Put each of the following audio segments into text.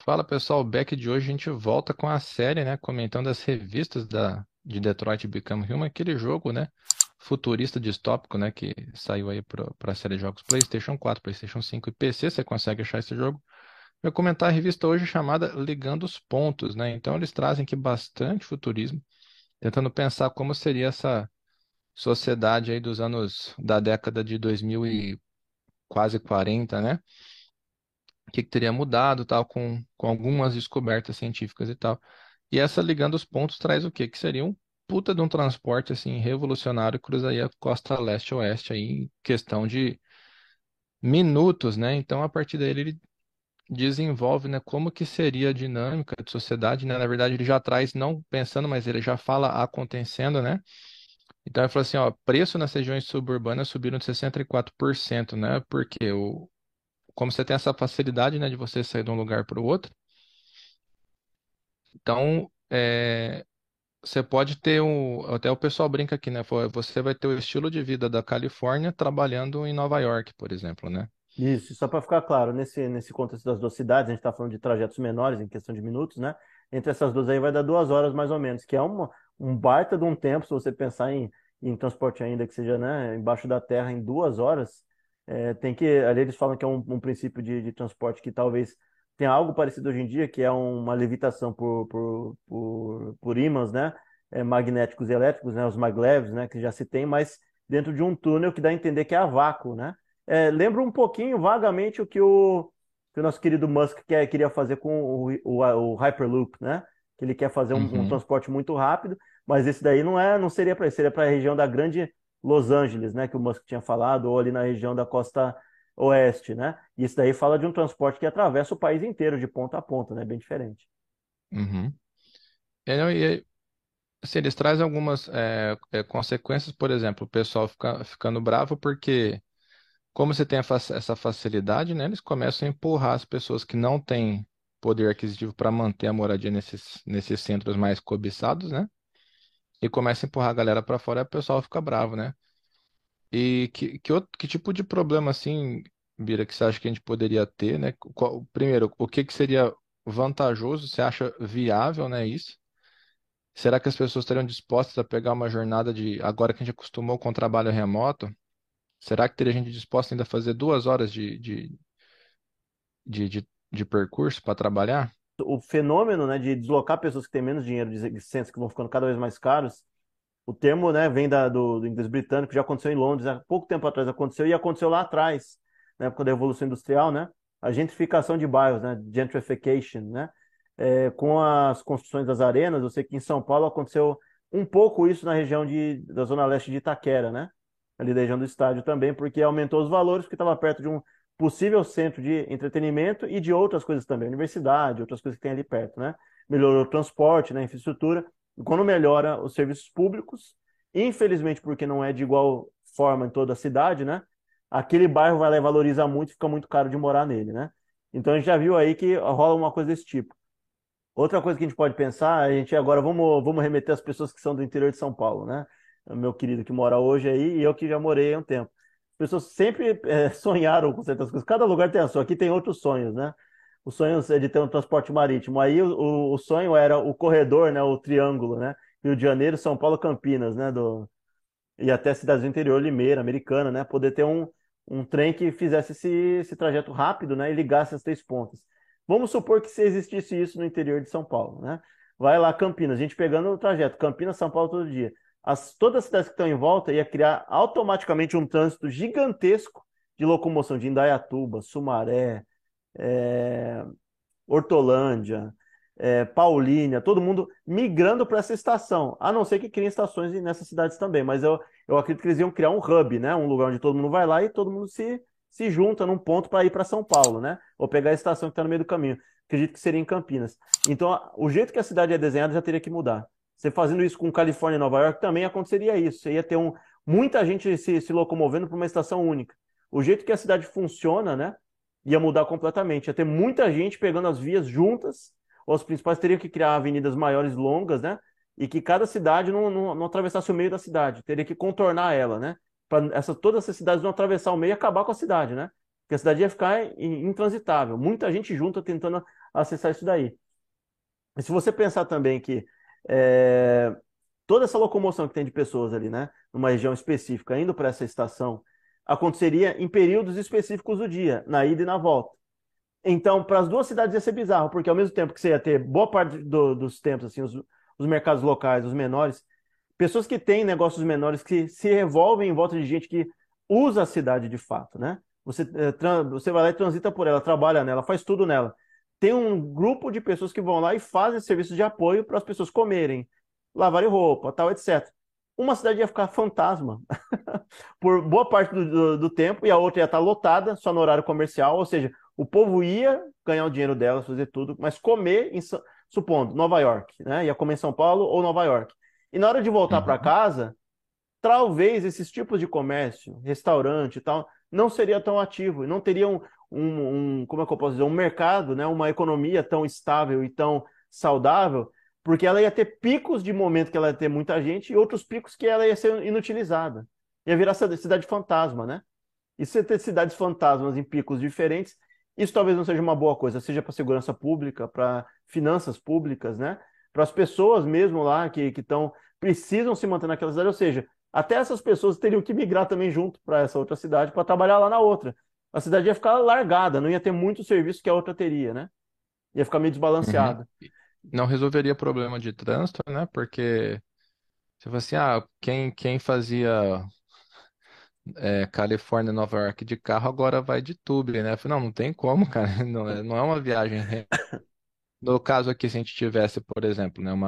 Fala pessoal, o Beck de hoje a gente volta com a série, né? Comentando as revistas de Detroit Become Human, aquele jogo, né? Futurista distópico, né? Que saiu aí para a série de jogos PlayStation 4, PlayStation 5 e PC. Você consegue achar esse jogo? Eu vou comentar a revista hoje chamada Ligando os Pontos, né? Então eles trazem aqui bastante futurismo, tentando pensar como seria essa sociedade aí dos anos da década de 2000 e quase 40, né? O que teria mudado, tal, com algumas descobertas científicas e tal. E essa ligando os pontos traz o quê? Que seria um puta de um transporte assim revolucionário, cruzaria a costa leste-oeste aí em questão de minutos, né? Então a partir daí ele desenvolve, né, como que seria a dinâmica de sociedade, né? Na verdade ele já traz não pensando, mas ele já fala acontecendo, né? Então ele falou assim, ó, preço nas regiões suburbanas subiram de 64%, né? Porque como você tem essa facilidade, né, de você sair de um lugar para o outro, então você pode ter até o pessoal brinca aqui, né? Você vai ter o estilo de vida da Califórnia trabalhando em Nova York, por exemplo, né? Isso, só para ficar claro, nesse contexto das duas cidades, a gente está falando de trajetos menores, em questão de minutos, né? Entre essas duas aí vai dar 2 horas mais ou menos, que é um baita de um tempo, se você pensar em transporte ainda que seja, né, embaixo da terra em 2 horas, ali eles falam que é um princípio de transporte que talvez tenha algo parecido hoje em dia, que é uma levitação por ímãs, né? Magnéticos e elétricos, né? Os maglevs, né? Que já se tem, mas dentro de um túnel que dá a entender que é a vácuo, né? Lembra um pouquinho, vagamente, o que o nosso querido Musk queria fazer com o Hyperloop, né? Que ele quer fazer um Uhum, transporte muito rápido, mas esse daí não seria para isso, seria para a região da grande Los Angeles, né? Que o Musk tinha falado, ou ali na região da costa oeste, né? E esse daí fala de um transporte que atravessa o país inteiro, de ponta a ponta, né? Bem diferente. uhum. Não, e assim, eles trazem algumas consequências, por exemplo, o pessoal ficando bravo porque, como você tem essa facilidade, né? Eles começam a empurrar as pessoas que não têm poder aquisitivo para manter a moradia nesses centros mais cobiçados, né? E começa a empurrar a galera para fora e o pessoal fica bravo, né? E que tipo de problema, assim, Bira, que você acha que a gente poderia ter, né? Primeiro, o que seria vantajoso? Você acha viável, né, isso? Será que as pessoas estariam dispostas a pegar uma jornada agora que a gente acostumou com o trabalho remoto, será que teria gente disposta ainda a fazer 2 horas de percurso para trabalhar? O fenômeno, né, de deslocar pessoas que têm menos dinheiro, de licença, que vão ficando cada vez mais caros. O termo, né, vem do inglês britânico, já aconteceu em Londres, há pouco tempo atrás aconteceu, e aconteceu lá atrás, na época da Revolução Industrial, né, a gentrificação de bairros, né, gentrification, né, com as construções das arenas. Eu sei que em São Paulo aconteceu um pouco isso na região da zona leste de Itaquera, né, ali da região do estádio também, porque aumentou os valores, porque estava perto de um possível centro de entretenimento e de outras coisas também, universidade, outras coisas que tem ali perto, né, melhorou o transporte, né, infraestrutura. Quando melhora os serviços públicos, infelizmente, porque não é de igual forma em toda a cidade, né? Aquele bairro vai lá e valoriza muito e fica muito caro de morar nele, né? Então a gente já viu aí que rola uma coisa desse tipo. Outra coisa que a gente pode pensar, a gente agora vamos remeter às pessoas que são do interior de São Paulo, né? O meu querido que mora hoje aí e eu que já morei há um tempo. As pessoas sempre sonharam com certas coisas. Cada lugar tem a sua. Aqui tem outros sonhos, né? O sonho é de ter um transporte marítimo. Aí o sonho era o corredor, né? O triângulo, né? Rio de Janeiro, São Paulo, Campinas, né? E até cidades do interior, Limeira, Americana, né? Poder ter um trem que fizesse esse trajeto rápido, né? E ligasse as três pontas. Vamos supor que se existisse isso no interior de São Paulo, né? Vai lá, Campinas, a gente pegando o trajeto, Campinas, São Paulo todo dia. Todas as cidades que estão em volta ia criar automaticamente um trânsito gigantesco de locomoção de Indaiatuba, Sumaré, é, Hortolândia, Paulínia, todo mundo migrando para essa estação, a não ser que criem estações nessas cidades também, mas eu acredito que eles iam criar um hub, né? Um lugar onde todo mundo vai lá e todo mundo se junta num ponto para ir para São Paulo, né? Ou pegar a estação que está no meio do caminho. Acredito que seria em Campinas. Então, o jeito que a cidade é desenhada já teria que mudar. Você fazendo isso com Califórnia e Nova York, também aconteceria isso. Você ia ter muita gente se locomovendo para uma estação única. O jeito que a cidade funciona, né? Ia mudar completamente. Ia ter muita gente pegando as vias juntas, ou os principais teriam que criar avenidas maiores, longas, né? E que cada cidade não atravessasse o meio da cidade, teria que contornar ela, né? Para todas essas cidades não atravessar o meio e acabar com a cidade, né? Porque a cidade ia ficar intransitável. Muita gente junta tentando acessar isso daí. E se você pensar também que é, toda essa locomoção que tem de pessoas ali, né, numa região específica, indo para essa estação, aconteceria em períodos específicos do dia, na ida e na volta. Então, para as duas cidades ia ser bizarro, porque ao mesmo tempo que você ia ter boa parte dos tempos, assim, os mercados locais, os menores, pessoas que têm negócios menores que se revolvem em volta de gente que usa a cidade de fato, né? Você vai lá e transita por ela, trabalha nela, faz tudo nela. Tem um grupo de pessoas que vão lá e fazem serviços de apoio para as pessoas comerem, lavarem roupa, tal, etc. Uma cidade ia ficar fantasma por boa parte do tempo e a outra ia estar lotada só no horário comercial, ou seja, o povo ia ganhar o dinheiro delas, fazer tudo, mas comer, supondo, Nova York, né? Ia comer em São Paulo ou Nova York. E na hora de voltar para Uhum. casa, talvez esses tipos de comércio, restaurante e tal, não seria tão ativo, e não teria como é que eu posso dizer, um mercado, né? Uma economia tão estável e tão saudável, porque ela ia ter picos de momento que ela ia ter muita gente e outros picos que ela ia ser inutilizada. Ia virar cidade fantasma, né? E se você ter cidades fantasmas em picos diferentes, isso talvez não seja uma boa coisa, seja para segurança pública, para finanças públicas, né? Para as pessoas mesmo lá que estão precisam se manter naquela cidade, ou seja, até essas pessoas teriam que migrar também junto para essa outra cidade para trabalhar lá na outra. A cidade ia ficar largada, não ia ter muito serviço que a outra teria, né? Ia ficar meio Uhum. desbalanceada. Não resolveria problema de trânsito, né? Porque se fosse, quem fazia Califórnia, Nova York de carro, agora vai de tube, né? Eu falei, não, não tem como, cara. Não é uma viagem. No caso aqui, se a gente tivesse, por exemplo, né,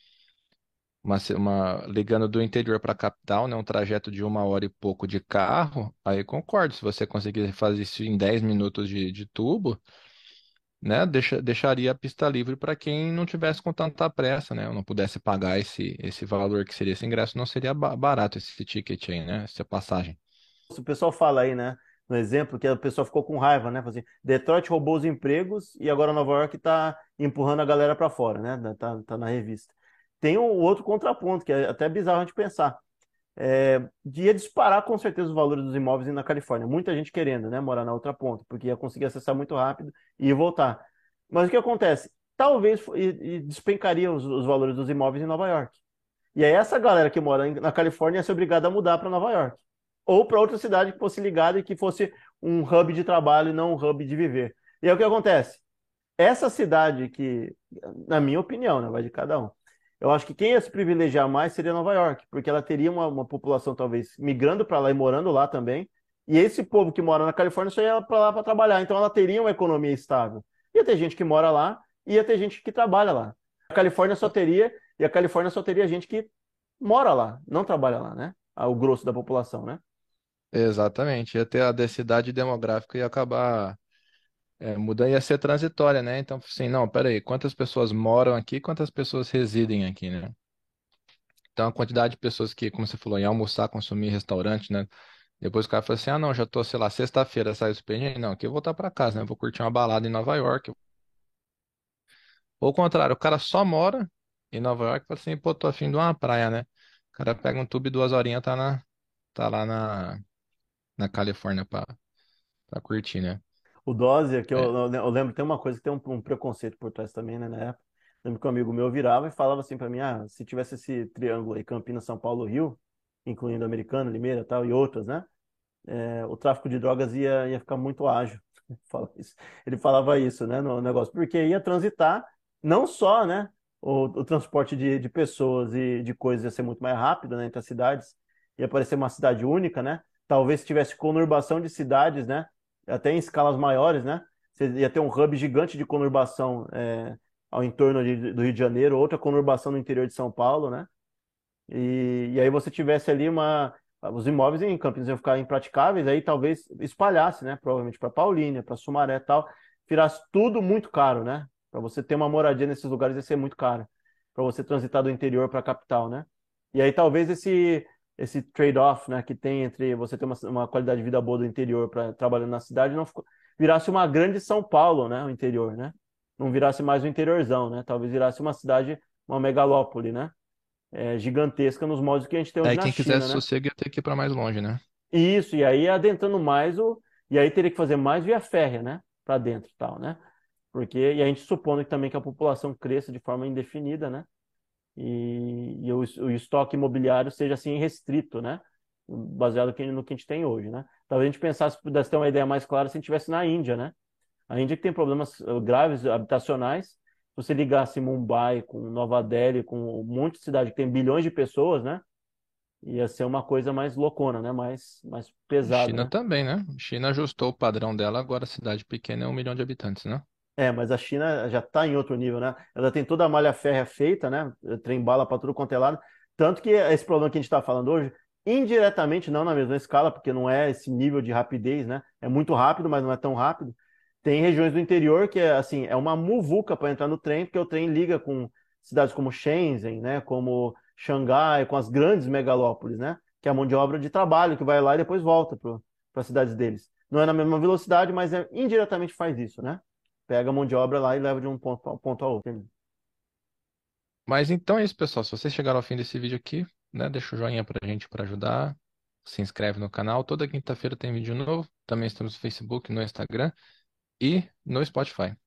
ligando do interior para a capital, né, um trajeto de 1 hora e pouco de carro, aí concordo. Se você conseguir fazer isso em 10 minutos de tubo, né, deixaria a pista livre para quem não tivesse com tanta pressa, né? Eu não pudesse pagar esse valor que seria esse ingresso, não seria barato esse ticket aí, né? Essa passagem. O pessoal fala aí, né, no exemplo, que a pessoa ficou com raiva, né? Fala assim, Detroit roubou os empregos e agora Nova York está empurrando a galera para fora, né? Tá na revista. Tem um outro contraponto, que é até bizarro a gente pensar. Ia disparar com certeza os valores dos imóveis na Califórnia. Muita gente querendo, né, morar na outra ponta, porque ia conseguir acessar muito rápido e ia voltar. Mas o que acontece? Talvez e despencaria os valores dos imóveis em Nova York. E aí essa galera que mora na Califórnia ia ser obrigada a mudar para Nova York. Ou para outra cidade que fosse ligada e que fosse um hub de trabalho e não um hub de viver. E aí o que acontece? Essa cidade que, na minha opinião, né, vai de cada um. Eu acho que quem ia se privilegiar mais seria Nova York, porque ela teria uma população talvez migrando para lá e morando lá também. E esse povo que mora na Califórnia só ia para lá para trabalhar. Então ela teria uma economia estável. Ia ter gente que mora lá e ia ter gente que trabalha lá. A Califórnia só teria gente que mora lá, não trabalha lá, né? O grosso da população, né? Exatamente. Ia ter a densidade demográfica ia acabar mudando, ia ser transitória, né? Então, assim, não, peraí, quantas pessoas moram aqui, quantas pessoas residem aqui, né? Então, a quantidade de pessoas que, como você falou, iam almoçar, consumir em restaurante, né? Depois o cara fala assim, não, já tô, sei lá, sexta-feira, saiu o expediente, não, aqui eu vou voltar pra casa, né? Vou curtir uma balada em Nova York. Ou ao contrário, o cara só mora em Nova York e fala assim, pô, tô afim de uma praia, né? O cara pega um tubo e 2 horinhas tá lá na Califórnia pra curtir, né? O Dózia, que É, eu lembro, tem uma coisa que tem um preconceito por trás também, né, na época. Lembro que um amigo meu virava e falava assim para mim, se tivesse esse triângulo aí, Campinas, São Paulo, Rio, incluindo Americana, Limeira, tal, e outras, né? O tráfico de drogas ia ficar muito ágil. Ele falava isso, né, no negócio, porque ia transitar não só, né, o transporte de pessoas e de coisas ia ser muito mais rápido, né, entre as cidades, ia parecer uma cidade única, né? Talvez se tivesse conurbação de cidades, né, até em escalas maiores, né? Você ia ter um hub gigante de conurbação ao entorno do Rio de Janeiro, outra conurbação no interior de São Paulo, né? E aí você tivesse ali os imóveis em Campinas iam ficar impraticáveis, aí talvez espalhasse, né? Provavelmente para Paulínia, para Sumaré e tal, virasse tudo muito caro, né? Para você ter uma moradia nesses lugares ia ser muito caro, para você transitar do interior para a capital, né? E aí talvez esse trade-off, né, que tem entre você ter uma qualidade de vida boa do interior para trabalhando na cidade virasse uma grande São Paulo, né? O interior, né? Não virasse mais um interiorzão, né? Talvez virasse uma cidade, uma megalópole, né? Gigantesca nos moldes que a gente tem hoje Aí na quem quisesse China, né? sossego ia ter que ir pra mais longe, né? E aí adentrando mais e aí teria que fazer mais via férrea, né? Para dentro e tal, né? e a gente supondo que também que a população cresça de forma indefinida, né? E o estoque imobiliário seja assim restrito, né? Baseado no que a gente tem hoje, né? Talvez a gente pensasse, pudesse ter uma ideia mais clara se a gente estivesse na Índia, né? A Índia que tem problemas graves habitacionais. Se você ligasse Mumbai com Nova Delhi, com um monte de cidade que tem bilhões de pessoas, né? Ia ser uma coisa mais loucona, né? Mais pesada, China né? também, né? China ajustou o padrão dela, agora a cidade pequena é 1 milhão de habitantes, né? É, mas a China já está em outro nível, né? Ela tem toda a malha férrea feita, né? Trem bala para tudo quanto é lado. Tanto que esse problema que a gente está falando hoje, indiretamente, não na mesma escala, porque não é esse nível de rapidez, né? É muito rápido, mas não é tão rápido. Tem regiões do interior que é assim, é uma muvuca para entrar no trem, porque o trem liga com cidades como Shenzhen, né? Como Xangai, com as grandes megalópolis, né? Que é a mão de obra de trabalho que vai lá e depois volta para as cidades deles. Não é na mesma velocidade, mas indiretamente faz isso, né? Pega a mão de obra lá e leva de um ponto ao outro. Entendeu? Mas então é isso, pessoal. Se vocês chegaram ao fim desse vídeo aqui, né, deixa o joinha pra gente para ajudar. Se inscreve no canal. Toda quinta-feira tem vídeo novo. Também estamos no Facebook, no Instagram e no Spotify.